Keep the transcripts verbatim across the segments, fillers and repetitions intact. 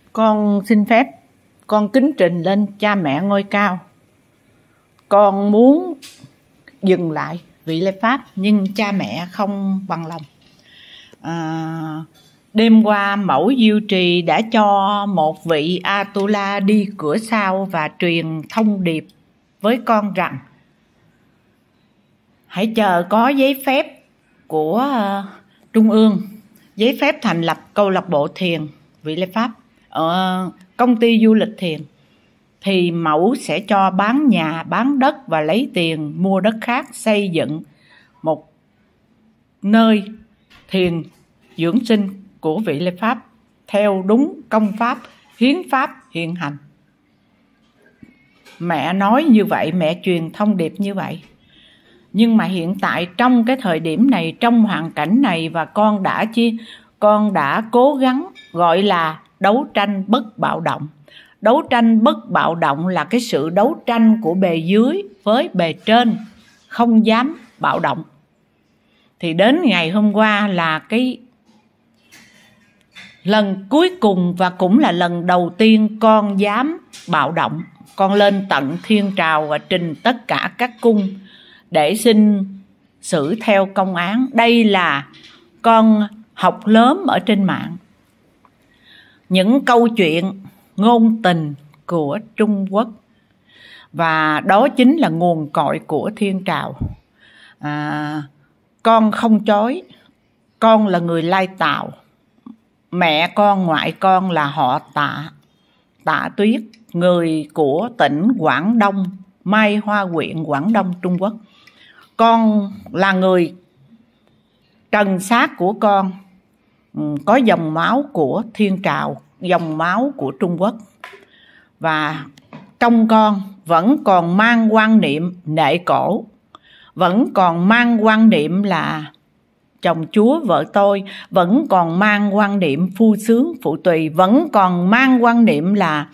Con xin phép, con kính trình lên cha mẹ ngôi cao. Con muốn dừng lại vị lễ Pháp nhưng cha mẹ không bằng lòng. À, đêm qua mẫu Diêu Trì đã cho một vị Atula đi cửa sau và truyền thông điệp với con rằng hãy chờ có giấy phép của uh, Trung ương, giấy phép thành lập câu lạc bộ thiền vị lễ Pháp, ở công ty du lịch thiền, thì mẫu sẽ cho bán nhà, bán đất và lấy tiền mua đất khác xây dựng một nơi thiền dưỡng sinh của vị lễ Pháp theo đúng công pháp, hiến pháp hiện hành. Mẹ nói như vậy, mẹ truyền thông điệp như vậy. Nhưng mà hiện tại trong cái thời điểm này, trong hoàn cảnh này, và con đã chi con đã cố gắng gọi là đấu tranh bất bạo động. Đấu tranh bất bạo động là cái sự đấu tranh của bề dưới với bề trên, không dám bạo động. Thì đến ngày hôm qua là cái lần cuối cùng và cũng là lần đầu tiên con dám bạo động. Con lên tận thiên trào và trình tất cả các cung để xin xử theo công án. Đây là con học lớn ở trên mạng những câu chuyện ngôn tình của Trung Quốc, và đó chính là nguồn cội của thiên trào. À, con không chối, con là người Lai Tàu, mẹ con ngoại con là họ Tạ, Tạ Tuyết, người của tỉnh Quảng Đông, Mai Hoa huyện Quảng Đông, Trung Quốc. Con là người trần xác của con có dòng máu của thiên trào, dòng máu của Trung Quốc, và trong con vẫn còn mang quan niệm nệ cổ, vẫn còn mang quan niệm là chồng chúa vợ tôi, vẫn còn mang quan niệm phu sướng phụ tùy, vẫn còn mang quan niệm là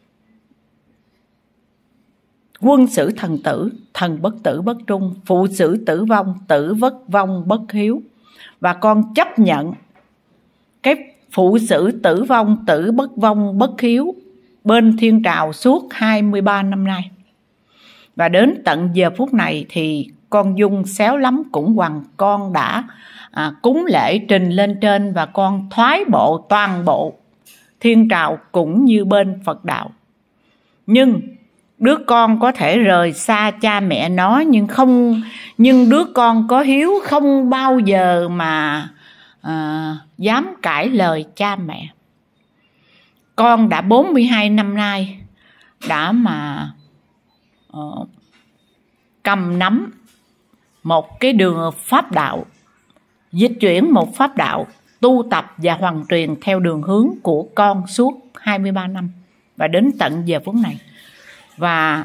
quân sử thần tử, thần bất tử bất trung, phụ sử tử vong, tử bất vong bất hiếu. Và con chấp nhận cái phụ sử tử vong, tử bất vong bất hiếu bên thiên trào suốt hai mươi ba năm nay. Và đến tận giờ phút này thì con Dung xéo lắm cũng bằng con đã à, cúng lễ trình lên trên, và con thoái bộ toàn bộ thiên trào cũng như bên Phật đạo. Nhưng đứa con có thể rời xa cha mẹ nó, nhưng không nhưng đứa con có hiếu không bao giờ mà à, dám cãi lời cha mẹ. Con đã bốn mươi hai năm nay đã mà uh, cầm nắm một cái đường pháp đạo, dịch chuyển một pháp đạo, tu tập và hoàn truyền theo đường hướng của con suốt hai mươi ba năm và đến tận giờ phút này. Và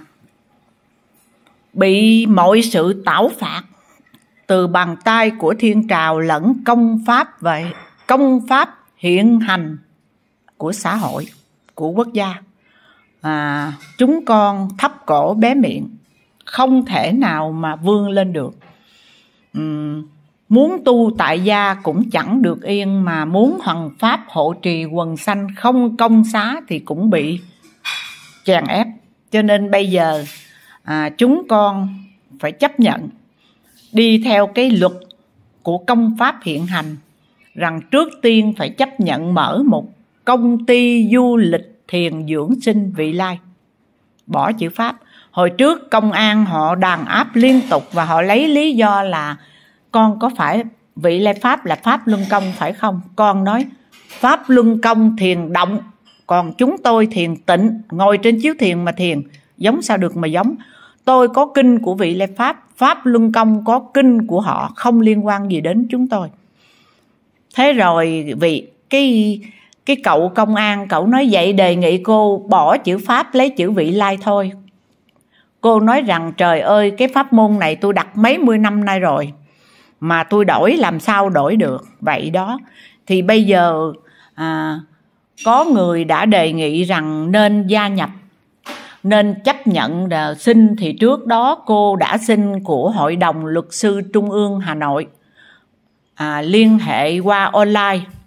bị mọi sự tảo phạt từ bàn tay của thiên trào lẫn công pháp và công pháp hiện hành của xã hội, của quốc gia. À, chúng con thấp cổ bé miệng, không thể nào mà vươn lên được. Uhm, muốn tu tại gia cũng chẳng được yên, mà muốn hoằng pháp hộ trì quần sanh không công xá thì cũng bị chèn ép. Cho nên bây giờ à, chúng con phải chấp nhận đi theo cái luật của công pháp hiện hành, rằng trước tiên phải chấp nhận mở một công ty du lịch thiền dưỡng sinh vị lai, bỏ chữ pháp. Hồi trước công an họ đàn áp liên tục và họ lấy lý do là con có phải vị lai pháp là pháp luân công phải không? Con nói pháp luân công thiền động, còn chúng tôi thiền tịnh, ngồi trên chiếu thiền mà thiền, giống sao được mà giống. Tôi có kinh của vị lai pháp, pháp luân công có kinh của họ, không liên quan gì đến chúng tôi. Thế rồi vì cái cái cậu công an, cậu nói vậy đề nghị cô bỏ chữ pháp lấy chữ vị lai thôi. Cô nói rằng trời ơi, cái pháp môn này tôi đặt mấy mươi năm nay rồi mà tôi đổi làm sao đổi được. Vậy đó, thì bây giờ à, có người đã đề nghị rằng nên gia nhập, nên chấp nhận là xin. Thì trước đó cô đã xin của Hội đồng Luật sư Trung ương Hà Nội, à, liên hệ qua online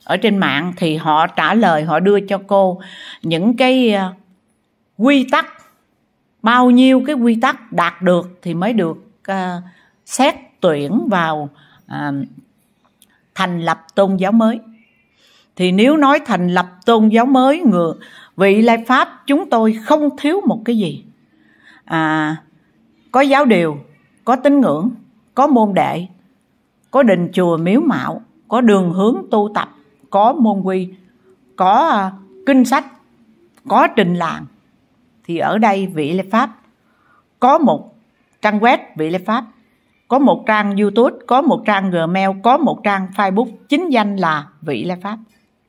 ở trên mạng thì họ trả lời, họ đưa cho cô những cái uh, quy tắc, bao nhiêu cái quy tắc đạt được thì mới được uh, xét tuyển vào uh, thành lập tôn giáo mới. Thì nếu nói thành lập tôn giáo mới, người Vị Lai Pháp chúng tôi không thiếu một cái gì. À, có giáo điều, có tín ngưỡng, có môn đệ, có đình chùa miếu mạo, có đường hướng tu tập, có môn quy, có uh, kinh sách, có trình làng. Thì ở đây Vị Lai Pháp có một trang web Vị Lai Pháp, có một trang YouTube, có một trang Gmail, có một trang Facebook, chính danh là Vị Lai Pháp.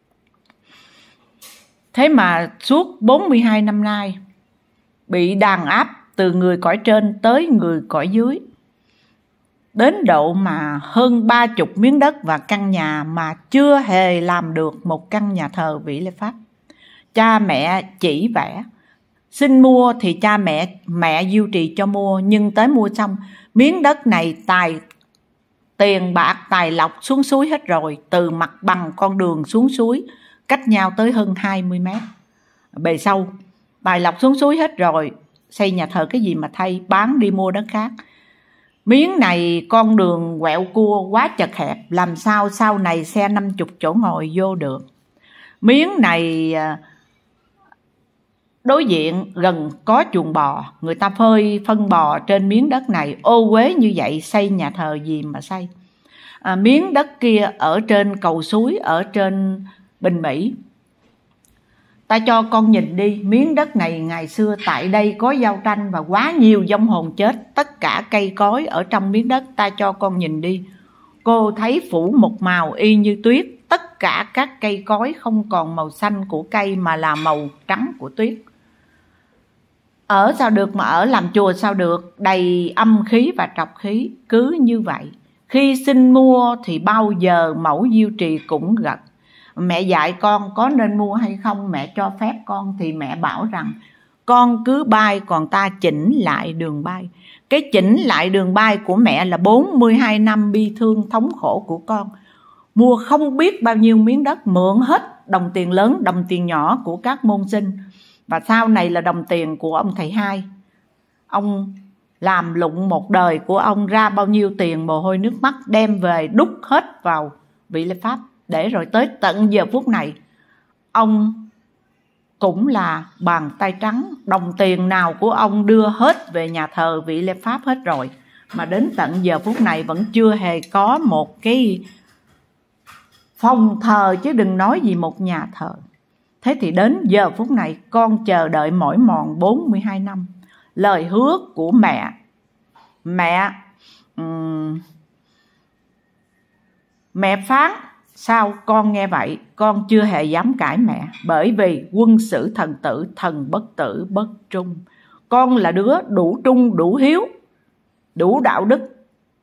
Thế mà suốt bốn mươi hai năm nay bị đàn áp từ người cõi trên tới người cõi dưới, đến độ mà hơn ba chục miếng đất và căn nhà mà chưa hề làm được một căn nhà thờ Vị Lai Pháp. Cha mẹ chỉ vẽ, xin mua thì cha mẹ mẹ duy trì cho mua, nhưng tới mua xong miếng đất này tài tiền bạc tài lộc xuống suối hết rồi, từ mặt bằng con đường xuống suối cách nhau tới hơn hai mươi mét bề sâu, tài lộc xuống suối hết rồi, xây nhà thờ cái gì mà thay, bán đi mua đất khác. Miếng này con đường quẹo cua quá chật hẹp, làm sao sau này xe năm mươi chỗ ngồi vô được. Miếng này đối diện gần có chuồng bò, người ta phơi phân bò trên miếng đất này, ô uế như vậy xây nhà thờ gì mà xây. À, miếng đất kia ở trên cầu suối, ở trên Bình Mỹ, ta cho con nhìn đi, miếng đất này ngày xưa tại đây có giao tranh và quá nhiều vong hồn chết, tất cả cây cối ở trong miếng đất, ta cho con nhìn đi, cô thấy phủ một màu y như tuyết, tất cả các cây cối không còn màu xanh của cây mà là màu trắng của tuyết. Ở sao được mà ở làm chùa sao được, đầy âm khí và trọc khí. Cứ như vậy, khi xin mua thì bao giờ mẫu diêu trì cũng gật. Mẹ dạy con có nên mua hay không, mẹ cho phép con thì mẹ bảo rằng con cứ bay, còn ta chỉnh lại đường bay. Cái chỉnh lại đường bay của mẹ là bốn mươi hai năm bi thương thống khổ của con. Mua không biết bao nhiêu miếng đất, mượn hết đồng tiền lớn, đồng tiền nhỏ của các môn sinh, và sau này là đồng tiền của ông thầy hai. Ông làm lụng một đời của ông, ra bao nhiêu tiền mồ hôi nước mắt đem về đút hết vào Vị Lai Pháp, để rồi tới tận giờ phút này ông cũng là bàn tay trắng, đồng tiền nào của ông đưa hết về nhà thờ Vị Lai Pháp hết rồi, mà đến tận giờ phút này vẫn chưa hề có một cái phòng thờ, chứ đừng nói gì một nhà thờ. Thế thì đến giờ phút này con chờ đợi mỏi mòn bốn mươi hai năm lời hứa của mẹ. Mẹ um, mẹ phán sao con nghe vậy, con chưa hề dám cãi mẹ, bởi vì quân sử thần tử, thần bất tử bất trung. Con là đứa đủ trung, đủ hiếu, đủ đạo đức,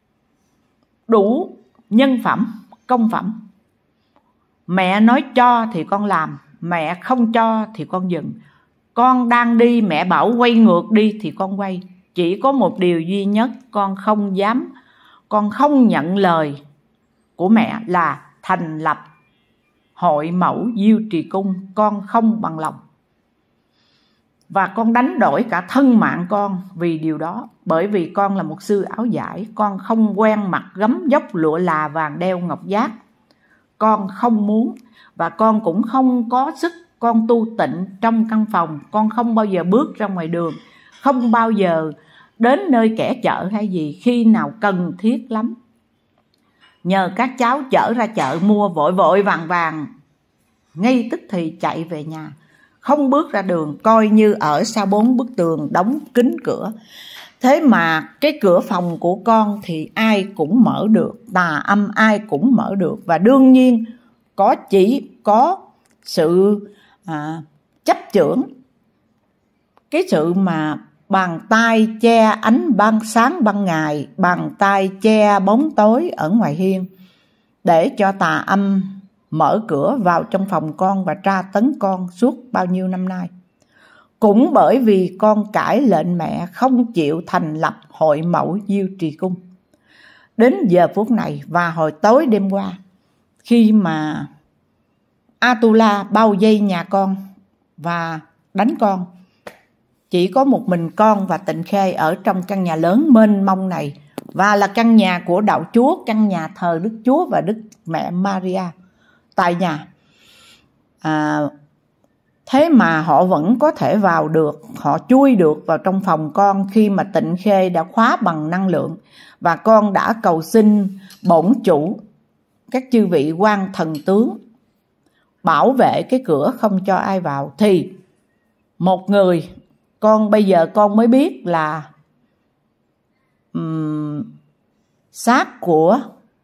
đủ nhân phẩm, công phẩm. Mẹ nói cho thì con làm, mẹ không cho thì con dừng. Con đang đi, mẹ bảo quay ngược đi thì con quay. Chỉ có một điều duy nhất con không dám, con không nhận lời của mẹ là thành lập hội mẫu Diêu Trì Cung. Con không bằng lòng, và con đánh đổi cả thân mạng con vì điều đó. Bởi vì con là một sư áo giải, con không quen mặc gấm dốc lụa là vàng đeo ngọc giác. Con không muốn, và con cũng không có sức. Con tu tịnh trong căn phòng, con không bao giờ bước ra ngoài đường, không bao giờ đến nơi kẻ chợ hay gì. Khi nào cần thiết lắm, nhờ các cháu chở ra chợ mua vội vội vàng vàng, ngay tức thì chạy về nhà, không bước ra đường, coi như ở sau bốn bức tường đóng kín cửa. Thế mà cái cửa phòng của con thì ai cũng mở được, tà âm ai cũng mở được. Và đương nhiên có chỉ có sự à, chấp chưởng, cái sự mà bàn tay che ánh ban sáng ban ngày, bàn tay che bóng tối ở ngoài hiên, để cho tà âm mở cửa vào trong phòng con và tra tấn con suốt bao nhiêu năm nay. Cũng bởi vì con cãi lệnh mẹ, không chịu thành lập hội mẫu Diêu Trì Cung. Đến giờ phút này và hồi tối đêm qua, khi mà Atula bao vây nhà con và đánh con. Chỉ có một mình con và Tịnh Khê ở trong căn nhà lớn mênh mông này, và là căn nhà của đạo Chúa, căn nhà thờ Đức Chúa và Đức Mẹ Maria tại nhà. À, thế mà họ vẫn có thể vào được, họ chui được vào trong phòng con khi mà Tịnh Khê đã khóa bằng năng lượng, và con đã cầu xin bổn chủ, các chư vị quan thần tướng bảo vệ cái cửa không cho ai vào. Thì một người, con bây giờ con mới biết là um, xác của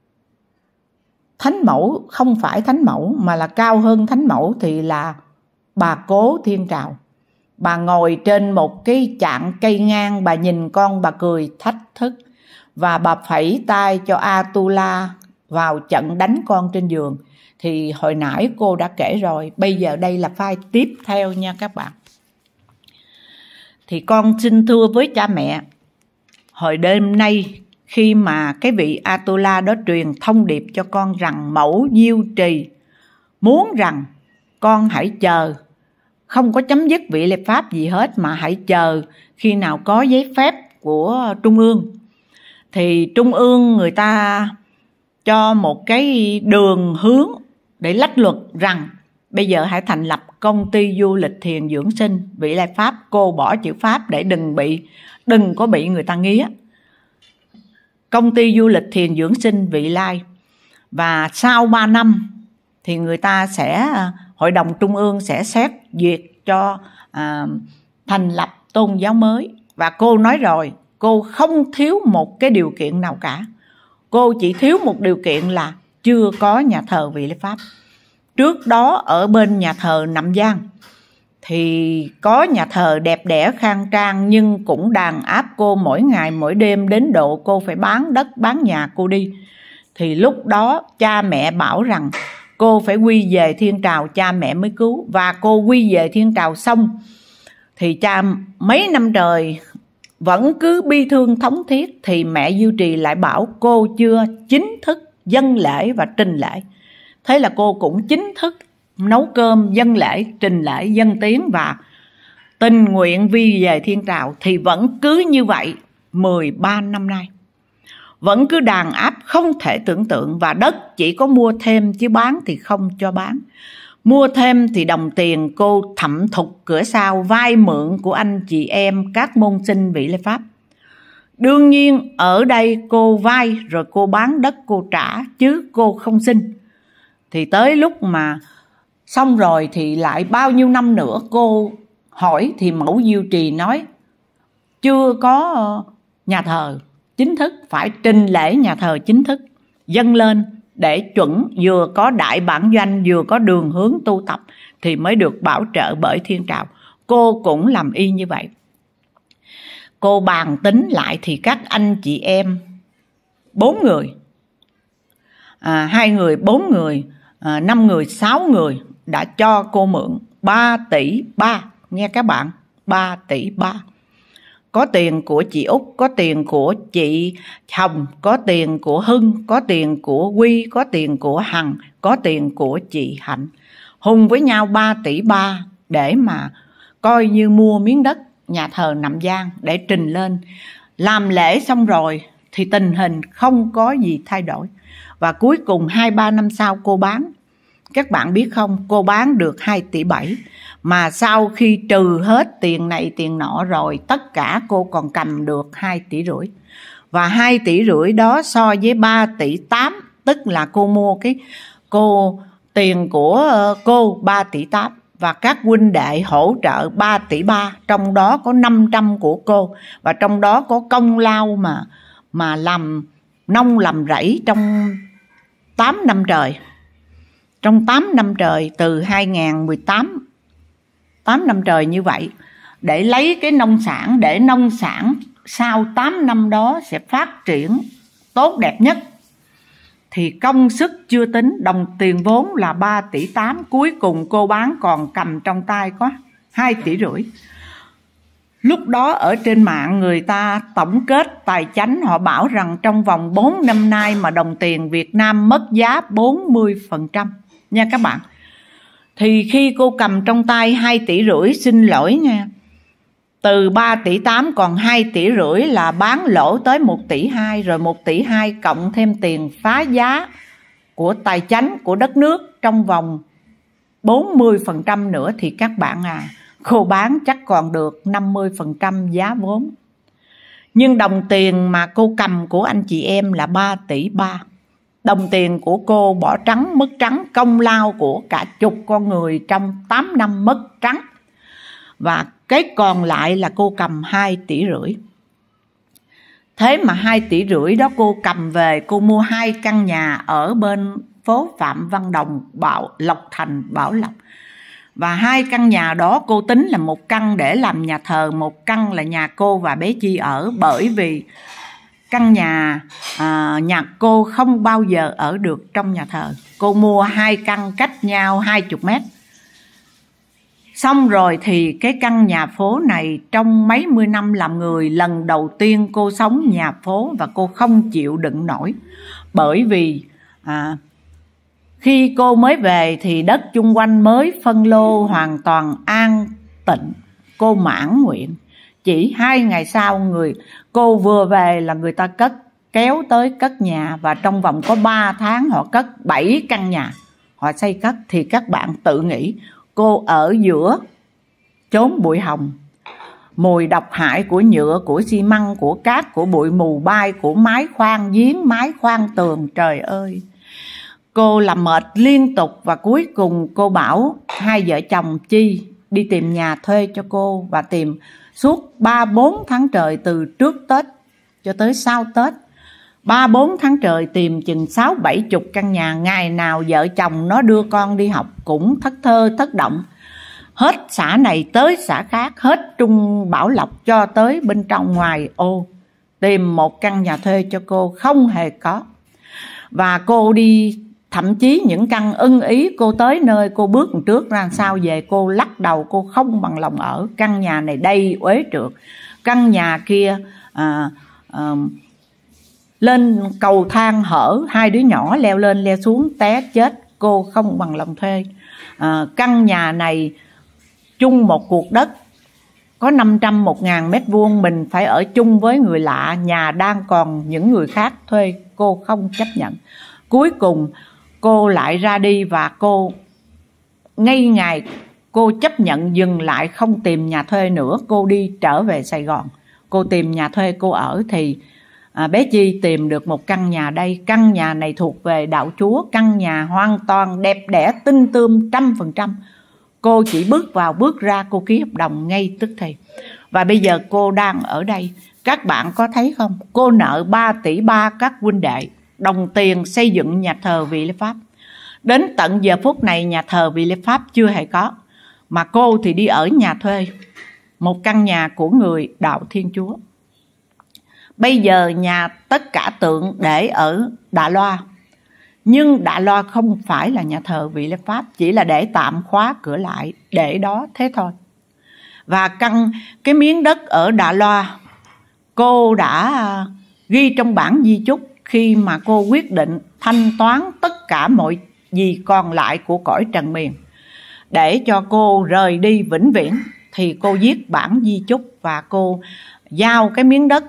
Thánh Mẫu không phải Thánh Mẫu mà là cao hơn Thánh Mẫu, thì là bà Cố Thiên Trào. Bà ngồi trên một cái chạn cây ngang, bà nhìn con, bà cười thách thức, và bà phẩy tay cho Atula vào trận đánh con trên giường. Thì hồi nãy cô đã kể rồi, bây giờ đây là file tiếp theo nha các bạn. Thì con xin thưa với cha mẹ, hồi đêm nay khi mà cái vị Atula đó truyền thông điệp cho con rằng Mẫu Diêu Trì muốn rằng con hãy chờ, không có chấm dứt vị lệ pháp gì hết, mà hãy chờ khi nào có giấy phép của Trung ương. Thì Trung ương người ta cho một cái đường hướng để lách luật rằng bây giờ hãy thành lập công ty du lịch thiền dưỡng sinh vị lai pháp. Cô bỏ chữ pháp để đừng bị đừng có bị người ta nghía. Công ty du lịch thiền dưỡng sinh vị lai. Và sau ba năm thì người ta sẽ, hội đồng trung ương sẽ xét duyệt cho à, thành lập tôn giáo mới. Và cô nói rồi, cô không thiếu một cái điều kiện nào cả. Cô chỉ thiếu một điều kiện là chưa có nhà thờ vị lai pháp. Trước đó ở bên nhà thờ Nậm Giang thì có nhà thờ đẹp đẽ khang trang, nhưng cũng đàn áp cô mỗi ngày mỗi đêm, đến độ cô phải bán đất bán nhà cô đi. Thì lúc đó cha mẹ bảo rằng cô phải quy về Thiên Trào, cha mẹ mới cứu. Và cô quy về Thiên Trào xong thì cha mấy năm trời vẫn cứ bi thương thống thiết, thì mẹ Diêu Trì lại bảo cô chưa chính thức dâng lễ và trình lễ. Thế là cô cũng chính thức nấu cơm, dâng lễ, trình lễ, dâng tiếng và tình nguyện vi về Thiên Trào. Thì vẫn cứ như vậy mười ba năm nay, vẫn cứ đàn áp không thể tưởng tượng. Và đất chỉ có mua thêm chứ bán thì không cho bán. Mua thêm thì đồng tiền cô thẩm thục cửa sau vay mượn của anh chị em các môn sinh vị lai pháp. Đương nhiên ở đây cô vay rồi cô bán đất cô trả, chứ cô không xin. Thì tới lúc mà xong rồi thì lại bao nhiêu năm nữa cô hỏi, thì Mẫu Diêu Trì nói chưa có nhà thờ chính thức, phải trình lễ nhà thờ chính thức dâng lên để chuẩn, vừa có đại bản doanh vừa có đường hướng tu tập thì mới được bảo trợ bởi Thiên Trào. Cô cũng làm y như vậy. Cô bàn tính lại thì các anh chị em bốn người, à, hai người, bốn người, à, năm người, sáu người đã cho cô mượn ba tỷ ba. Nghe các bạn, ba tỷ ba. Có tiền của chị Út, có tiền của chị Hồng, có tiền của Hưng, có tiền của Quy, có tiền của Hằng, có tiền của chị Hạnh. Hùng với nhau ba tỷ ba để mà coi như mua miếng đất nhà thờ Nậm Giang để trình lên. Làm lễ xong rồi thì tình hình không có gì thay đổi. Và cuối cùng hai ba năm sau cô bán. Các bạn biết không, cô bán được hai tỷ bảy. Mà sau khi trừ hết tiền này tiền nọ rồi, tất cả cô còn cầm được hai tỷ rưỡi. Và hai tỷ rưỡi đó so với ba tỷ tám, tức là cô mua cái cô tiền của cô ba tỷ tám. Và các huynh đệ hỗ trợ ba tỷ ba, trong đó có năm trăm của cô. Và trong đó có công lao mà, mà làm nông làm rẫy trong tám năm trời. Trong tám năm trời, từ hai nghìn không trăm mười tám, tám năm trời như vậy, để lấy cái nông sản, để nông sản sau tám năm đó sẽ phát triển tốt đẹp nhất. Thì công sức chưa tính, đồng tiền vốn là ba tỷ tám, cuối cùng cô bán còn cầm trong tay có hai tỷ rưỡi. Lúc đó ở trên mạng người ta tổng kết tài chánh, họ bảo rằng trong vòng bốn năm nay mà đồng tiền Việt Nam mất giá bốn mươi phần trăm nha các bạn. Thì khi cô cầm trong tay hai tỷ rưỡi, xin lỗi nha, từ ba tỷ tám còn hai tỷ rưỡi là bán lỗ tới một tỷ hai, rồi một tỷ hai cộng thêm tiền phá giá của tài chánh của đất nước trong vòng bốn mươi phần trăm nữa thì các bạn à, cô bán chắc còn được năm mươi phần trăm giá vốn. Nhưng đồng tiền mà cô cầm của anh chị em là ba tỷ ba. Đồng tiền của cô bỏ trắng mất trắng, công lao của cả chục con người trong tám năm mất trắng. Và cái còn lại là cô cầm hai tỷ rưỡi. Thế mà hai tỷ rưỡi đó cô cầm về, cô mua hai căn nhà ở bên phố Phạm Văn Đồng, Bảo Lộc Thành, Bảo Lộc. Và hai căn nhà đó cô tính là một căn để làm nhà thờ, một căn là nhà cô và bé Chi ở. Bởi vì căn nhà à, nhà cô không bao giờ ở được trong nhà thờ. Cô mua hai căn cách nhau hai mươi mét. Xong rồi thì cái căn nhà phố này trong mấy mươi năm làm người, lần đầu tiên cô sống nhà phố và cô không chịu đựng nổi. Bởi vì à, khi cô mới về thì đất chung quanh mới phân lô hoàn toàn an tịnh. Cô mãn nguyện. Chỉ hai ngày sau người cô vừa về là người ta cất, kéo tới cất nhà. Và trong vòng có ba tháng họ cất bảy căn nhà, họ xây cất. Thì các bạn tự nghĩ cô ở giữa chốn bụi hồng, mùi độc hại của nhựa, của xi măng, của cát, của bụi mù bay, của mái khoan giếng, mái khoan tường. Trời ơi, cô làm mệt liên tục. Và cuối cùng cô bảo hai vợ chồng Chi đi tìm nhà thuê cho cô. Và tìm suốt ba bốn tháng trời, từ trước Tết cho tới sau Tết. Ba bốn tháng trời tìm chừng sáu bảy chục căn nhà. Ngày nào vợ chồng nó đưa con đi học cũng thất thơ thất động. Hết xã này tới xã khác, hết Trung Bảo Lộc cho tới bên trong ngoài ô, tìm một căn nhà thuê cho cô không hề có. Và cô đi, thậm chí những căn ưng ý cô tới nơi cô bước một trước ra sao về cô lắc đầu, cô không bằng lòng ở. Căn nhà này đầy uế trượt, căn nhà kia à, à, lên cầu thang hở, hai đứa nhỏ leo lên leo xuống té chết, cô không bằng lòng thuê. À, căn nhà này chung một cuộc đất có năm trăm một ngàn mét vuông, mình phải ở chung với người lạ, nhà đang còn những người khác thuê, cô không chấp nhận. Cuối cùng cô lại ra đi và cô ngay ngày cô chấp nhận dừng lại không tìm nhà thuê nữa. Cô đi trở về Sài Gòn, cô tìm nhà thuê cô ở. Thì à, bé Chi tìm được một căn nhà đây. Căn nhà này thuộc về đạo Chúa, căn nhà hoàn toàn đẹp đẽ tinh tươm trăm phần trăm. Cô chỉ bước vào bước ra cô ký hợp đồng ngay tức thì. Và bây giờ cô đang ở đây. Các bạn có thấy không? Cô nợ ba tỷ ba các huynh đệ, đồng tiền xây dựng nhà thờ Vị Lê Pháp. Đến tận giờ phút này nhà thờ Vị Lê Pháp chưa hề có. Mà cô thì đi ở nhà thuê, một căn nhà của người đạo Thiên Chúa. Bây giờ nhà tất cả tượng để ở Đạ Loa. Nhưng Đạ Loa không phải là nhà thờ Vị Lê Pháp, chỉ là để tạm khóa cửa lại, để đó thế thôi. Và căn cái miếng đất ở Đạ Loa cô đã ghi trong bản di chúc khi mà cô quyết định thanh toán tất cả mọi gì còn lại của cõi trần miền để cho cô rời đi vĩnh viễn. Thì cô viết bản di chúc và cô giao cái miếng đất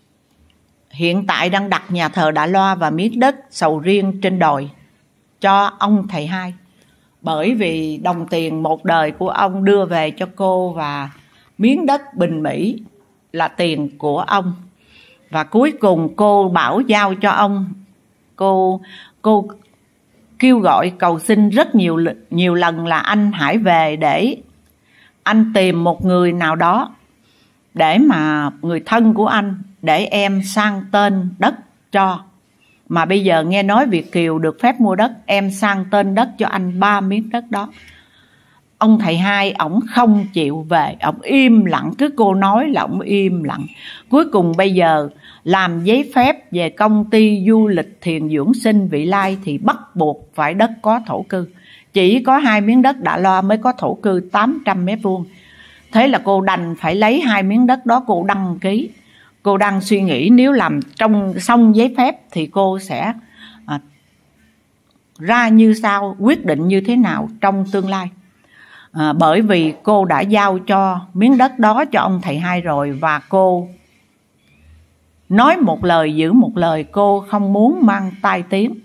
hiện tại đang đặt nhà thờ Đạ Loa và miếng đất sầu riêng trên đồi cho ông thầy hai. Bởi vì đồng tiền một đời của ông đưa về cho cô và miếng đất Bình Mỹ là tiền của ông. Và cuối cùng cô bảo giao cho ông. Cô cô kêu gọi cầu xin rất nhiều nhiều lần là anh hãy về để anh tìm một người nào đó để mà người thân của anh để em sang tên đất cho. Mà bây giờ nghe nói Việt Kiều được phép mua đất, em sang tên đất cho anh ba miếng đất đó. Ông thầy hai ổng không chịu về, ổng im lặng, cứ cô nói là ổng im lặng. Cuối cùng bây giờ làm giấy phép về công ty du lịch thiền dưỡng sinh Vị Lai thì bắt buộc phải đất có thổ cư. Chỉ có hai miếng đất Đạ Loa mới có thổ cư tám trăm mét vuông. Thế là cô đành phải lấy hai miếng đất đó cô đăng ký. Cô đang suy nghĩ nếu làm trong xong giấy phép thì cô sẽ à, ra như sao, quyết định như thế nào trong tương lai. à, bởi vì cô đã giao cho miếng đất đó cho ông thầy hai rồi, và cô nói một lời giữ một lời, cô không muốn mang tai tiếng.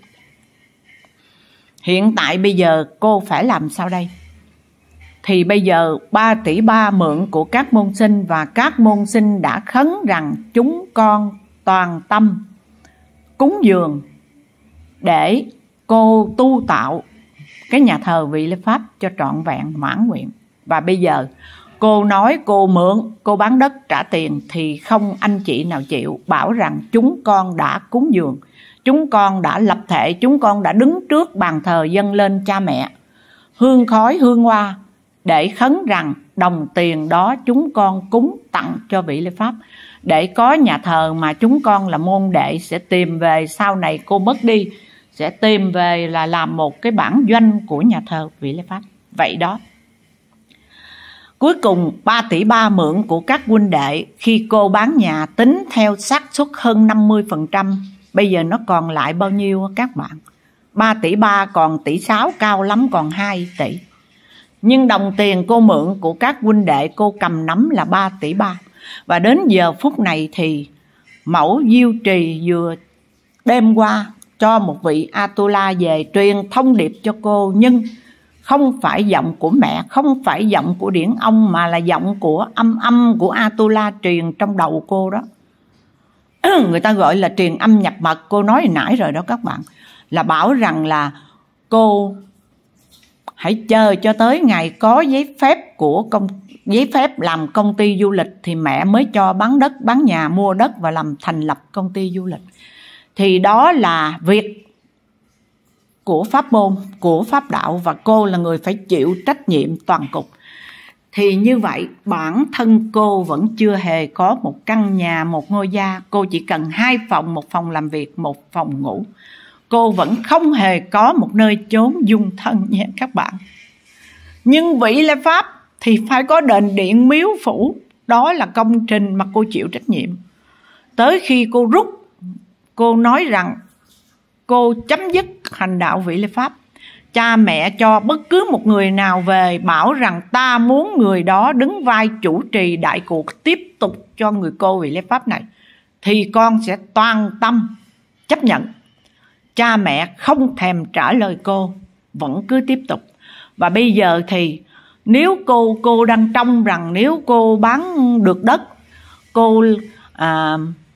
Hiện tại bây giờ cô phải làm sao đây? Thì bây giờ ba tỷ ba mượn của các môn sinh, và các môn sinh đã khấn rằng chúng con toàn tâm cúng dường để cô tu tạo cái nhà thờ Vị Lê Pháp cho trọn vẹn mãn nguyện. Và bây giờ cô nói cô mượn, cô bán đất trả tiền thì không anh chị nào chịu, bảo rằng chúng con đã cúng dường, chúng con đã lập thệ, chúng con đã đứng trước bàn thờ dâng lên cha mẹ hương khói hương hoa để khấn rằng đồng tiền đó chúng con cúng tặng cho Vị Lê Pháp, để có nhà thờ mà chúng con là môn đệ sẽ tìm về, sau này cô mất đi sẽ tìm về là làm một cái bản doanh của nhà thờ Vị Lê Pháp. Vậy đó. Cuối cùng ba tỷ ba mượn của các huynh đệ, khi cô bán nhà tính theo xác suất hơn năm mươi phần trăm, bây giờ nó còn lại bao nhiêu các bạn? ba tỷ ba còn tỷ sáu, cao lắm còn hai tỷ. Nhưng đồng tiền cô mượn của các huynh đệ cô cầm nắm là ba tỷ ba. Và đến giờ phút này thì mẫu Diêu Trì vừa đêm qua cho một vị Atula về truyền thông điệp cho cô, nhưng không phải giọng của mẹ, không phải giọng của điển ông, mà là giọng của âm âm của Atula truyền trong đầu cô đó. Người ta gọi là truyền âm nhập mật. Cô nói hồi nãy rồi đó các bạn, là bảo rằng là cô hãy chờ cho tới ngày có giấy phép của công giấy phép làm công ty du lịch thì mẹ mới cho bán đất, bán nhà, mua đất và làm thành lập công ty du lịch. Thì đó là việc của pháp môn, của pháp đạo, và cô là người phải chịu trách nhiệm toàn cục. Thì như vậy bản thân cô vẫn chưa hề có một căn nhà, một ngôi gia. Cô chỉ cần hai phòng, một phòng làm việc, một phòng ngủ. Cô vẫn không hề có một nơi chốn dung thân nha các bạn. Nhưng Vị Lê Pháp thì phải có đền điện miếu phủ. Đó là công trình mà cô chịu trách nhiệm. Tới khi cô rút, cô nói rằng cô chấm dứt hành đạo Vị Lê Pháp, cha mẹ cho bất cứ một người nào về bảo rằng ta muốn người đó đứng vai chủ trì đại cuộc tiếp tục cho người cô Vị Lê Pháp này, thì con sẽ toàn tâm chấp nhận. Cha mẹ không thèm trả lời cô, vẫn cứ tiếp tục. Và bây giờ thì nếu cô cô đang trông rằng nếu cô bán được đất, cô à,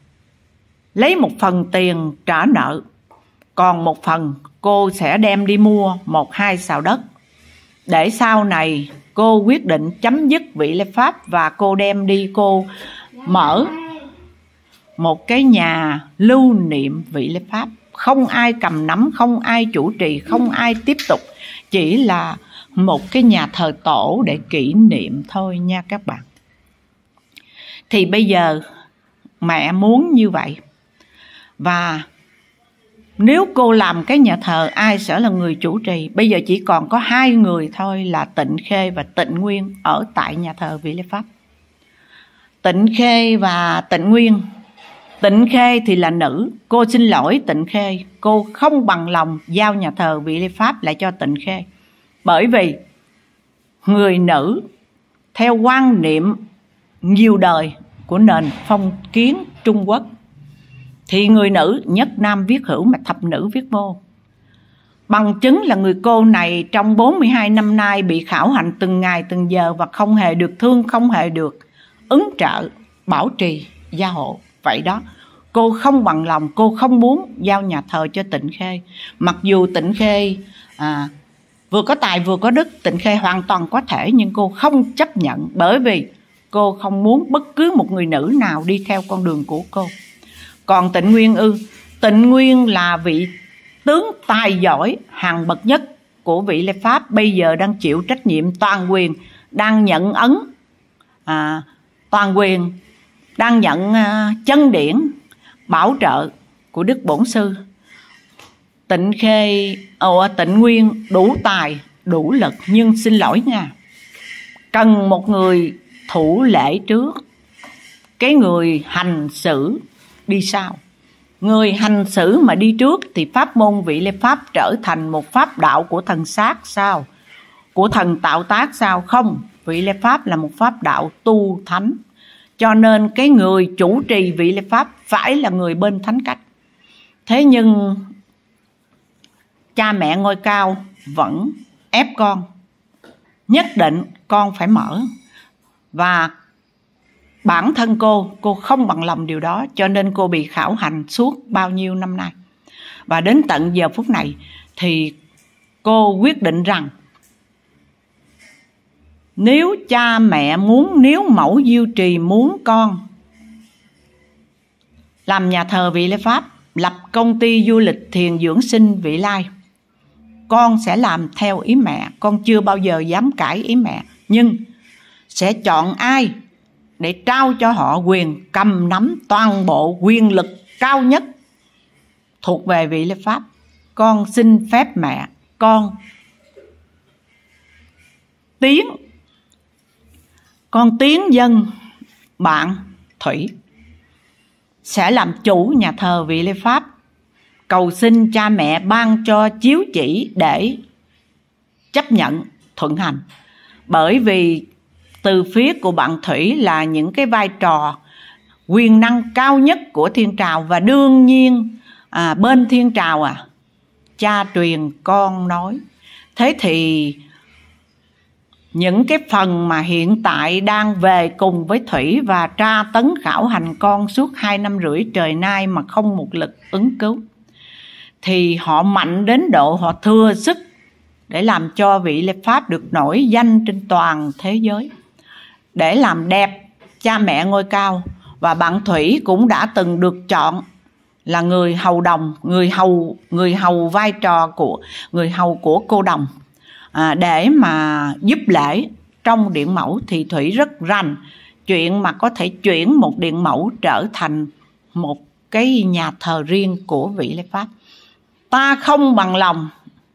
lấy một phần tiền trả nợ, còn một phần cô sẽ đem đi mua một hai sào đất, để sau này cô quyết định chấm dứt Vị Lê Pháp, và cô đem đi cô mở một cái nhà lưu niệm Vị Lê Pháp. Không ai cầm nắm, không ai chủ trì, không ai tiếp tục, chỉ là một cái nhà thờ tổ để kỷ niệm thôi nha các bạn. Thì bây giờ mẹ muốn như vậy. Và nếu cô làm cái nhà thờ, ai sẽ là người chủ trì? Bây giờ chỉ còn có hai người thôi, là Tịnh Khê và Tịnh Nguyên ở tại nhà thờ Vị Lê Pháp. Tịnh Khê và Tịnh Nguyên. Tịnh Khê thì là nữ. Cô xin lỗi Tịnh Khê, cô không bằng lòng giao nhà thờ Vị Lê Pháp lại cho Tịnh Khê. Bởi vì người nữ theo quan niệm nhiều đời của nền phong kiến Trung Quốc thì người nữ nhất nam viết hữu mà thập nữ viết vô. Bằng chứng là người cô này trong bốn mươi hai năm nay bị khảo hạnh từng ngày từng giờ và không hề được thương, không hề được ứng trợ, bảo trì, gia hộ. Vậy đó, cô không bằng lòng, cô không muốn giao nhà thờ cho Tịnh Khê. Mặc dù Tịnh Khê à, vừa có tài vừa có đức, Tịnh Khê hoàn toàn có thể, nhưng cô không chấp nhận, bởi vì cô không muốn bất cứ một người nữ nào đi theo con đường của cô. Còn Tịnh Nguyên ư? Tịnh Nguyên là vị tướng tài giỏi hàng bậc nhất của Vị Lê Pháp, bây giờ đang chịu trách nhiệm toàn quyền, đang nhận ấn à, toàn quyền, đang nhận à, chân điển bảo trợ của Đức Bổn Sư. Tịnh Khê, ồ, Tịnh Nguyên đủ tài, đủ lực, nhưng xin lỗi nha, cần một người thủ lễ trước, cái người hành xử đi sau. Người hành xử mà đi trước thì pháp môn Vị Lê Pháp trở thành một pháp đạo của thần sát sao? của thần tạo tác sao? Không, vị lệ pháp là một pháp đạo tu thánh, cho nên cái người chủ trì vị lệ pháp phải là người bên thánh cách. Thế nhưng cha mẹ ngôi cao vẫn ép con, nhất định con phải mở. Và bản thân cô, cô không bằng lòng điều đó, cho nên cô bị khảo hành suốt bao nhiêu năm nay. Và đến tận giờ phút này thì cô quyết định rằng nếu cha mẹ muốn, nếu mẫu Diêu Trì muốn con làm nhà thờ vị lễ pháp, lập công ty du lịch thiền dưỡng sinh vị lai, con sẽ làm theo ý mẹ. Con chưa bao giờ dám cãi ý mẹ, nhưng sẽ chọn ai để trao cho họ quyền cầm nắm toàn bộ quyền lực cao nhất thuộc về vị lễ pháp. Con xin phép mẹ, con tiến Con tiến dân bạn Thủy sẽ làm chủ nhà thờ vị lễ pháp, cầu xin cha mẹ ban cho chiếu chỉ để chấp nhận thuận hành. Bởi vì từ phía của bạn Thủy là những cái vai trò quyền năng cao nhất của thiên trào, và đương nhiên à, bên thiên trào à cha truyền con nói. Thế thì những cái phần mà hiện tại đang về cùng với Thủy và tra tấn khảo hành con suốt hai năm rưỡi trời nay mà không một lực ứng cứu, thì họ mạnh đến độ họ thừa sức để làm cho vị lễ pháp được nổi danh trên toàn thế giới, để làm đẹp cha mẹ ngôi cao. Và bạn Thủy cũng đã từng được chọn là người hầu đồng, người hầu người hầu vai trò của người hầu của cô đồng, à, để mà giúp lễ trong điện mẫu. Thì Thủy rất rành chuyện mà có thể chuyển một điện mẫu trở thành một cái nhà thờ riêng của vị lễ pháp. Ta không bằng lòng.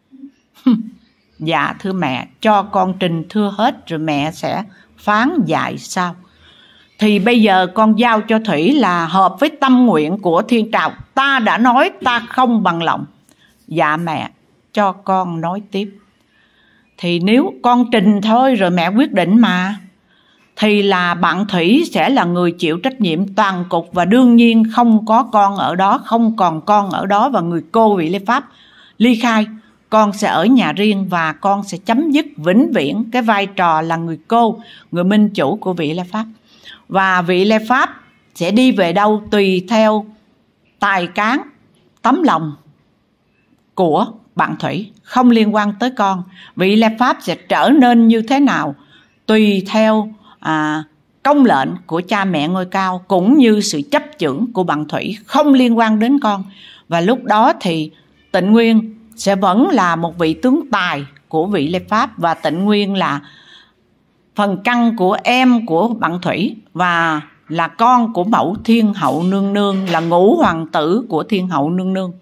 Dạ thưa mẹ, cho con trình thưa hết rồi mẹ sẽ phán dạy sao. Thì bây giờ con giao cho Thủy là hợp với tâm nguyện của thiên trào. Ta đã nói ta không bằng lòng. Dạ mẹ, cho con nói tiếp. Thì nếu con trình thôi rồi mẹ quyết định mà, thì là bạn Thủy sẽ là người chịu trách nhiệm toàn cục. Và đương nhiên không có con ở đó, không còn con ở đó, và người cô vị lễ pháp ly khai. Con sẽ ở nhà riêng và con sẽ chấm dứt vĩnh viễn cái vai trò là người cô, người minh chủ của vị lễ pháp. Và vị lễ pháp sẽ đi về đâu tùy theo tài cán, tấm lòng của bạn Thủy, không liên quan tới con. Vị lễ pháp sẽ trở nên như thế nào tùy theo à, công lệnh của cha mẹ ngôi cao, cũng như sự chấp chưởng của bạn Thủy, không liên quan đến con. Và lúc đó thì Tịnh Nguyên sẽ vẫn là một vị tướng tài của vị lễ pháp, và Tịnh Nguyên là phần căn của em của bạn Thủy, và là con của mẫu Thiên Hậu Nương Nương, là ngũ hoàng tử của Thiên Hậu Nương Nương.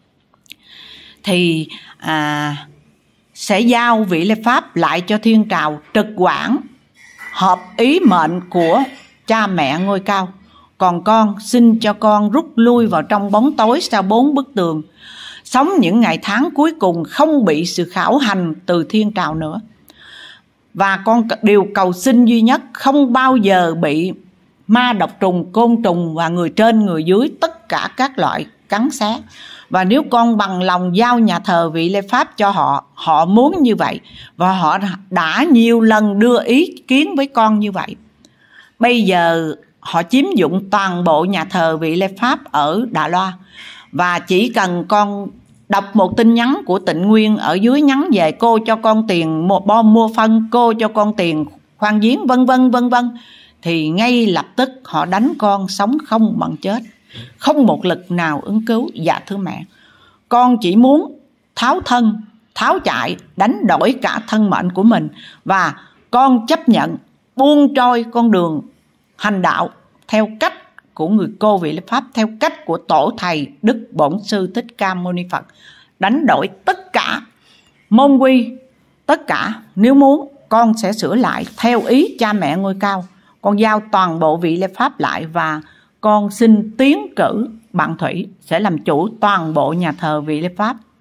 Thì à, sẽ giao vị lễ pháp lại cho thiên trào trực quản, hợp ý mệnh của cha mẹ ngôi cao. Còn con xin cho con rút lui vào trong bóng tối sau bốn bức tường, sống những ngày tháng cuối cùng không bị sự khảo hành từ thiên trào nữa. Và con điều cầu xin duy nhất, không bao giờ bị ma độc trùng, côn trùng và người trên người dưới tất cả các loại cắn xé. Và nếu con bằng lòng giao nhà thờ vị lễ pháp cho họ, họ muốn như vậy, và họ đã nhiều lần đưa ý kiến với con như vậy. Bây giờ họ chiếm dụng toàn bộ nhà thờ vị lễ pháp ở Đà Loa, và chỉ cần con đọc một tin nhắn của Tịnh Nguyên ở dưới nhắn về cô cho con tiền một bom mua phân, cô cho con tiền khoan giếng, vân vân vân vân, thì ngay lập tức họ đánh con sống không bằng chết, không một lực nào ứng cứu. Dạ thưa mẹ, con chỉ muốn tháo thân, tháo chạy, đánh đổi cả thân mệnh của mình, và con chấp nhận buông trôi con đường hành đạo theo cách của người cô vị lễ pháp, theo cách của tổ thầy Đức Bổn Sư Thích Ca Mâu Ni Phật, đánh đổi tất cả môn quy, tất cả. Nếu muốn con sẽ sửa lại theo ý cha mẹ ngôi cao, con giao toàn bộ vị lễ pháp lại, và con xin tiến cử bạn Thủy sẽ làm chủ toàn bộ nhà thờ vị lễ pháp.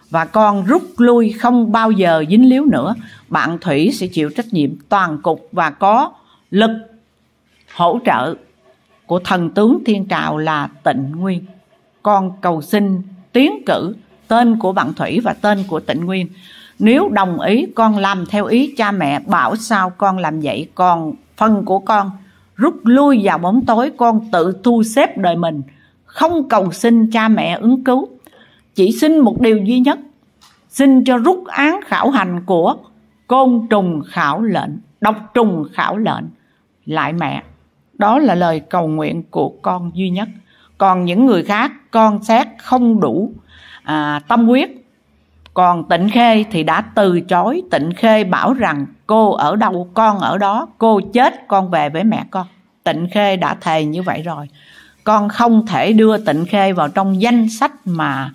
và con rút lui không bao giờ dính líu nữa. Bạn Thủy sẽ chịu trách nhiệm toàn cục và có lực hỗ trợ của thần tướng thiên trào là Tịnh Nguyên. Con cầu xin tiến cử tên của bạn Thủy và tên của Tịnh Nguyên. Nếu đồng ý con làm theo ý cha mẹ bảo sao con làm vậy. Còn phần của con rút lui vào bóng tối, con tự thu xếp đời mình, không cầu xin cha mẹ ứng cứu. Chỉ xin một điều duy nhất, xin cho rút án khảo hành của côn trùng khảo lệnh, độc trùng khảo lệnh lại mẹ. Đó là lời cầu nguyện của con duy nhất. Còn những người khác con xét không đủ à, tâm huyết. Còn Tịnh Khê thì đã từ chối. Tịnh Khê bảo rằng cô ở đâu con ở đó, cô chết con về với mẹ con. Tịnh Khê đã thề như vậy rồi. Con không thể đưa Tịnh Khê vào trong danh sách mà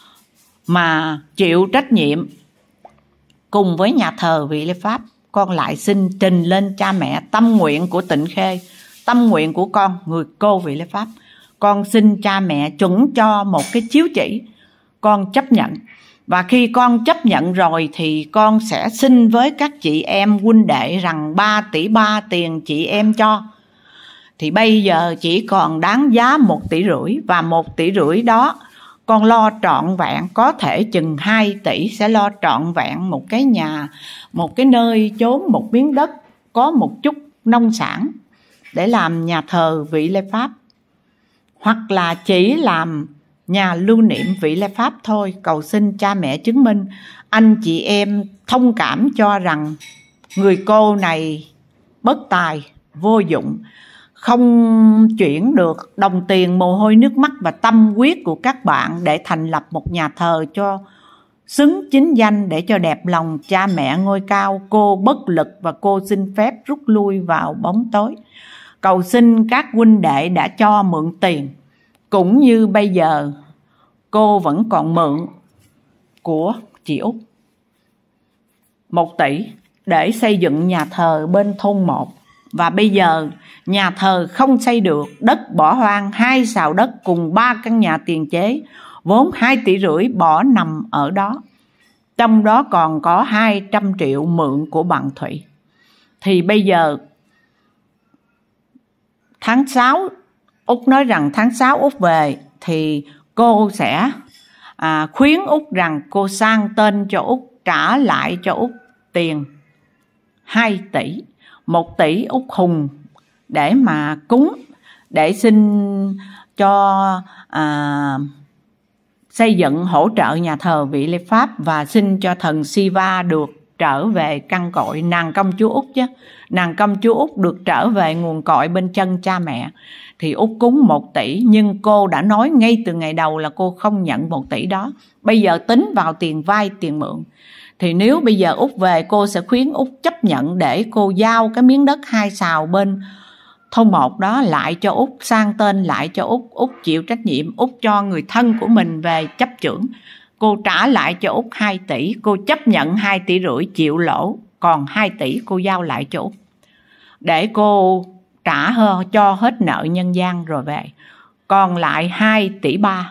mà chịu trách nhiệm cùng với nhà thờ Vị Lê Pháp. Con lại xin trình lên cha mẹ tâm nguyện của Tịnh Khê, tâm nguyện của con, người cô Vị Lê Pháp. Con xin cha mẹ chuẩn cho một cái chiếu chỉ, con chấp nhận. Và khi con chấp nhận rồi thì con sẽ xin với các chị em huynh đệ rằng ba tỷ ba tiền chị em cho thì bây giờ chỉ còn đáng giá một tỷ rưỡi. Và một tỷ rưỡi đó con lo trọn vẹn, có thể chừng hai tỷ sẽ lo trọn vẹn một cái nhà, một cái nơi chốn, một miếng đất có một chút nông sản để làm nhà thờ Vị Lê Pháp, hoặc là chỉ làm nhà lưu niệm Vị Lê Pháp thôi. Cầu xin cha mẹ chứng minh. Anh chị em thông cảm cho rằng người cô này bất tài, vô dụng, không chuyển được đồng tiền, mồ hôi, nước mắt và tâm huyết của các bạn để thành lập một nhà thờ cho xứng chính danh, để cho đẹp lòng cha mẹ ngôi cao. Cô bất lực và cô xin phép rút lui vào bóng tối. Cầu xin các huynh đệ đã cho mượn tiền, cũng như bây giờ cô vẫn còn mượn của chị Út một tỷ để xây dựng nhà thờ bên thôn một. Và bây giờ nhà thờ không xây được, đất bỏ hoang, hai sào đất cùng ba căn nhà tiền chế, vốn hai tỷ rưỡi bỏ nằm ở đó. Trong đó còn có hai trăm triệu mượn của bạn Thủy. Thì bây giờ tháng sáu, Út nói rằng tháng sáu Út về thì cô sẽ à, khuyến Út rằng cô sang tên cho Út, trả lại cho Út tiền hai tỷ. Một tỷ Út hùng để mà cúng, để xin cho à, xây dựng hỗ trợ nhà thờ Vị Lê Pháp, và xin cho thần Siva được trở về căn cội, nàng công chúa Út chứ, nàng công chúa Út được trở về nguồn cội bên chân cha mẹ. Thì Út cúng một tỷ, nhưng cô đã nói ngay từ ngày đầu là cô không nhận một tỷ đó. Bây giờ tính vào tiền vay, tiền mượn. Thì nếu bây giờ Út về, cô sẽ khuyến Út chấp nhận để cô giao cái miếng đất hai sào bên thôn một đó lại cho Út, sang tên lại cho Út. Út chịu trách nhiệm, Út cho người thân của mình về chấp chưởng. Cô trả lại cho Út hai tỷ, cô chấp nhận hai tỷ rưỡi chịu lỗ, còn hai tỷ cô giao lại cho Út để cô trả cho hết nợ nhân gian rồi về. Còn lại hai tỷ ba,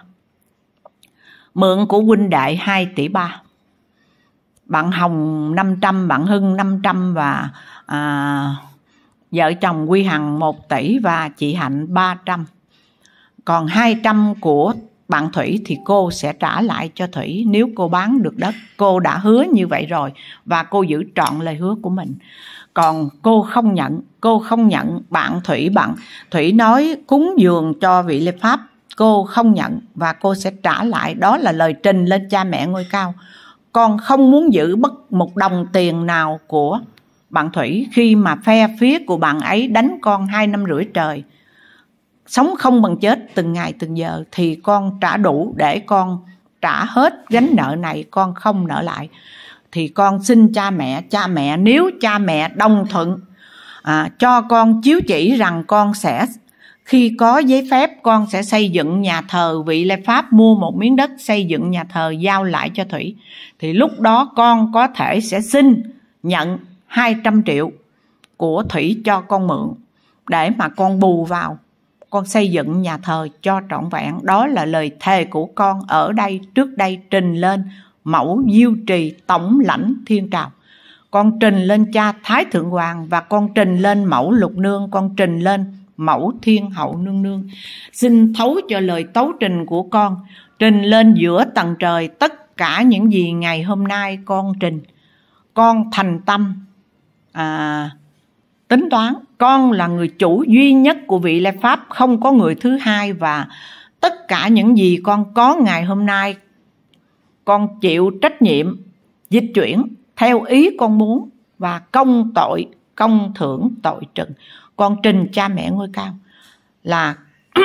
mượn của huynh đệ hai tỷ ba. Bạn Hồng năm trăm, bạn Hưng năm trăm và à, vợ chồng Quy Hằng một tỷ và chị Hạnh ba trăm. Còn hai trăm của bạn Thủy thì cô sẽ trả lại cho Thủy nếu cô bán được đất. Cô đã hứa như vậy rồi và cô giữ trọn lời hứa của mình. Còn cô không nhận, cô không nhận bạn Thủy. Bạn Thủy nói cúng dường cho Vị Lê Pháp, cô không nhận và cô sẽ trả lại. Đó là lời trình lên cha mẹ ngôi cao. Con không muốn giữ bất một đồng tiền nào của bạn Thủy, khi mà phe phía của bạn ấy đánh con hai năm rưỡi trời, sống không bằng chết từng ngày từng giờ, thì con trả đủ để con trả hết gánh nợ này, con không nợ lại. Thì con xin cha mẹ, cha mẹ nếu cha mẹ đồng thuận à, cho con chiếu chỉ rằng con sẽ, khi có giấy phép con sẽ xây dựng nhà thờ Vị Lê Pháp, mua một miếng đất xây dựng nhà thờ giao lại cho Thủy, thì lúc đó con có thể sẽ xin nhận hai trăm triệu của Thủy cho con mượn để mà con bù vào, con xây dựng nhà thờ cho trọn vẹn. Đó là lời thề của con ở đây trước đây trình lên mẫu Diêu Trì tổng lãnh thiên trào. Con trình lên cha Thái Thượng Hoàng và con trình lên mẫu Lục Nương, con trình lên mẫu Thiên Hậu Nương Nương. Xin thấu cho lời tấu trình của con, trình lên giữa tầng trời tất cả những gì ngày hôm nay con trình. Con thành tâm à, tính toán, con là người chủ duy nhất của vị Lê Pháp, không có người thứ hai, và tất cả những gì con có ngày hôm nay con chịu trách nhiệm dịch chuyển theo ý con muốn, và công tội công thưởng tội trừng. Con trình cha mẹ ngôi cao là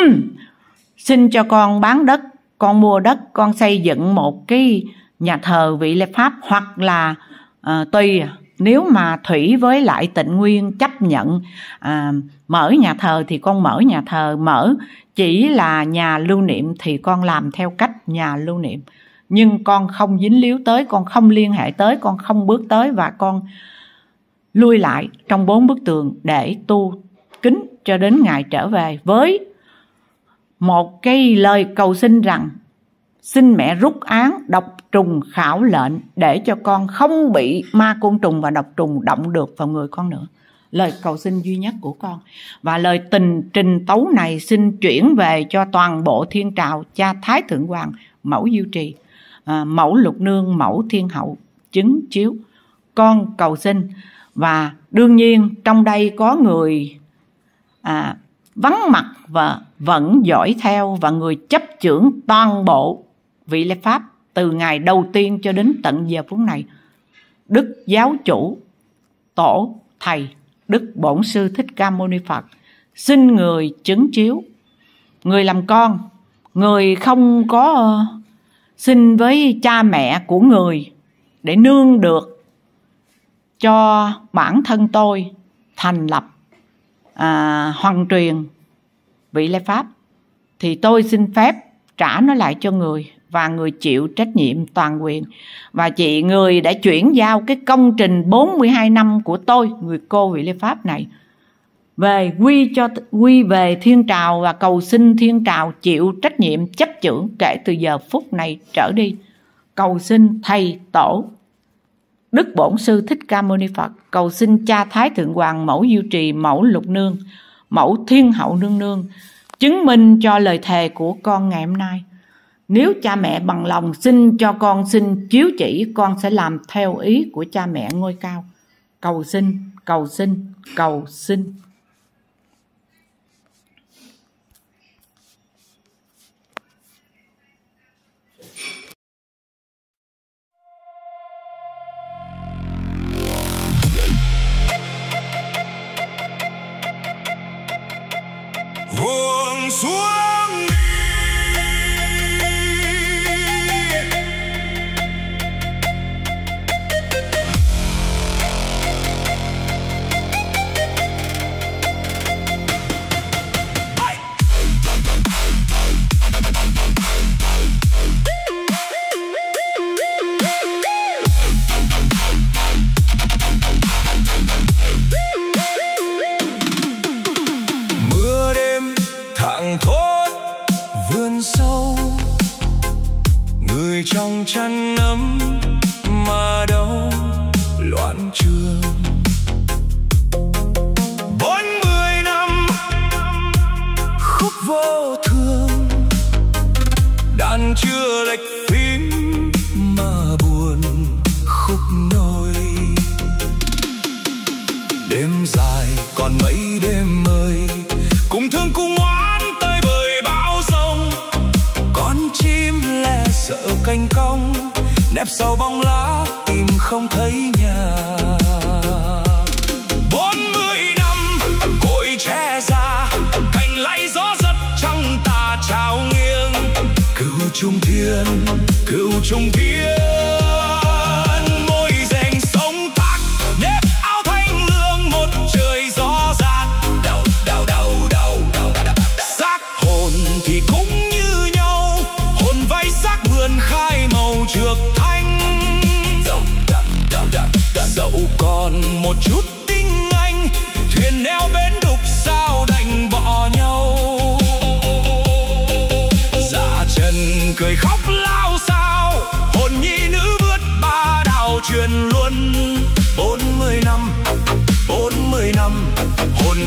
xin cho con bán đất, con mua đất, con xây dựng một cái nhà thờ vị Lê Pháp, hoặc là à, tùy nếu mà Thủy với lại Tịnh Nguyên chấp nhận à, mở nhà thờ thì con mở nhà thờ, mở chỉ là nhà lưu niệm thì con làm theo cách nhà lưu niệm. Nhưng con không dính líu tới, con không liên hệ tới, con không bước tới, và con lui lại trong bốn bức tường để tu kính cho đến ngày trở về, với một cái lời cầu xin rằng xin mẹ rút án độc trùng khảo lệnh để cho con không bị ma côn trùng và độc trùng động được vào người con nữa. Lời cầu xin duy nhất của con. Và lời tình trình tấu này xin chuyển về cho toàn bộ thiên trào cha Thái Thượng Hoàng, mẫu Diêu Trì, à, mẫu Lục Nương, mẫu Thiên Hậu chứng chiếu. Con cầu xin. Và đương nhiên trong đây có người à, vắng mặt và vẫn dõi theo, và người chấp chưởng toàn bộ vị Lê Pháp từ ngày đầu tiên cho đến tận giờ phút này. Đức Giáo Chủ Tổ Thầy Đức Bổn Sư Thích Ca Mâu Ni Phật xin người chứng chiếu. Người làm con, người không có xin với cha mẹ của người để nương được cho bản thân tôi thành lập à, hoàng truyền vị Lê Pháp, thì tôi xin phép trả nó lại cho người, và người chịu trách nhiệm toàn quyền. Và chị người đã chuyển giao cái công trình bốn mươi hai năm của tôi, người cô vị Lê Pháp này, về quy cho quy về thiên trào, và cầu xin thiên trào chịu trách nhiệm chấp chưởng kể từ giờ phút này trở đi. Cầu xin thầy tổ Đức Bổn Sư Thích Ca Mâu Ni Phật, cầu xin cha Thái Thượng Hoàng, mẫu Diêu Trì, mẫu Lục Nương, mẫu Thiên Hậu Nương Nương chứng minh cho lời thề của con ngày hôm nay. Nếu cha mẹ bằng lòng xin cho con xin chiếu chỉ, con sẽ làm theo ý của cha mẹ ngôi cao. Cầu xin, cầu xin, cầu xin. Buông xuống đi, mưa đêm thẳng thốt vươn sâu, người trong chăn ấm mà đâu loạn trường. Bốn mươi năm khúc vô thường, đàn chưa lệch phím mà buồn khúc nôi. Đêm dài còn mấy đêm ơi, cùng thương cùng oán tới bời bão giông. Con chim lẻ sợ cánh cong, nép sau bóng lá tìm không thấy nhà. Bốn mươi năm cội tre già, cành lay gió rất trong tà trao nghiêng. Cửu trung thiên, cửu trung thiên, môi rènh sông thác, nếp áo thanh lương một trời gió rạt. Đau đau đau đau đau, xác hồn thì cũng như nhau, hồn vay xác vườn khai màu trược thanh. Dẫu còn một chút tinh anh, thuyền neo bến đục sao đành bỏ nhau. Dạ trần cười khóc lao sao, hồn nhi nữ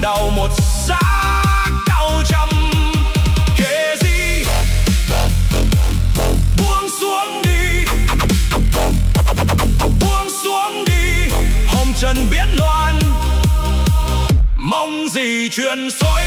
đau một xác đau trăm. Kể gì buông xuống đi, buông xuống đi, hồng trần biến loạn, mong gì chuyện xoay.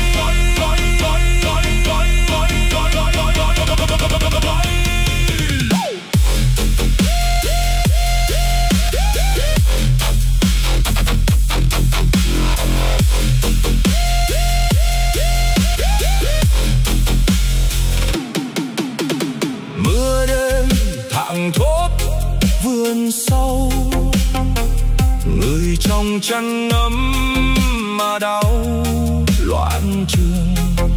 Mưa đêm thẳng thốt vườn sâu, người trong chăn ấm mà đau loạn trường.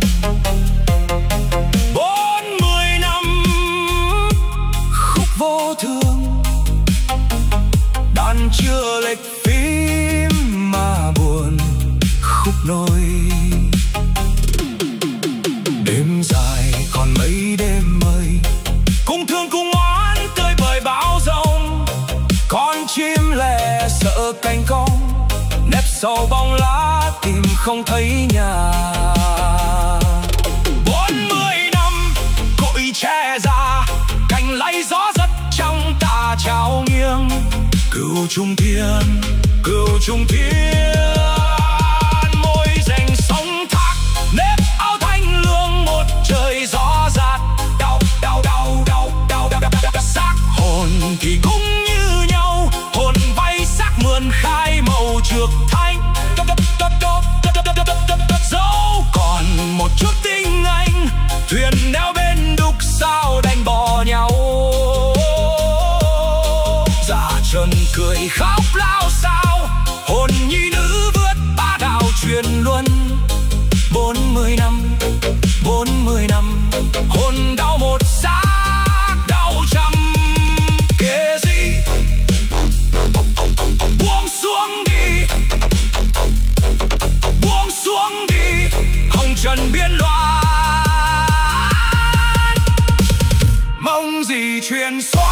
Bốn mươi năm khúc vô thường, đàn chưa lệch phím mà buồn khúc nối. Đêm dài còn mấy đêm mây, cùng thương cùng oán tơi bời bão giông. Con chim lẻ sợ cánh cong, nép sau bóng lá tìm không thấy nhà. Bốn mươi năm cội tre già, cành lay gió rất trong ta trao nghiêng. Cửu trung thiên, cửu trung thiên, môi rành sóng thác, nếp áo thanh lương một trời gió rạt. Đau đau đau đau đau đau đau, xác hồn thì cũng như nhau, hồn vay xác mượn khai màu trược thanh. Dẫu còn một chút tình anh, thuyền neo bên đúc sao đành bỏ nhau. Dạ trần cười khóc lao sao, hồn nhi nữ vượt ba đạo truyền luân. Bốn mươi năm, bốn mươi năm, hồn đau một xác đau trăm. Kể gì buông xuống đi, buông xuống đi, hồng trần biến loạn, mong gì truyền xoay.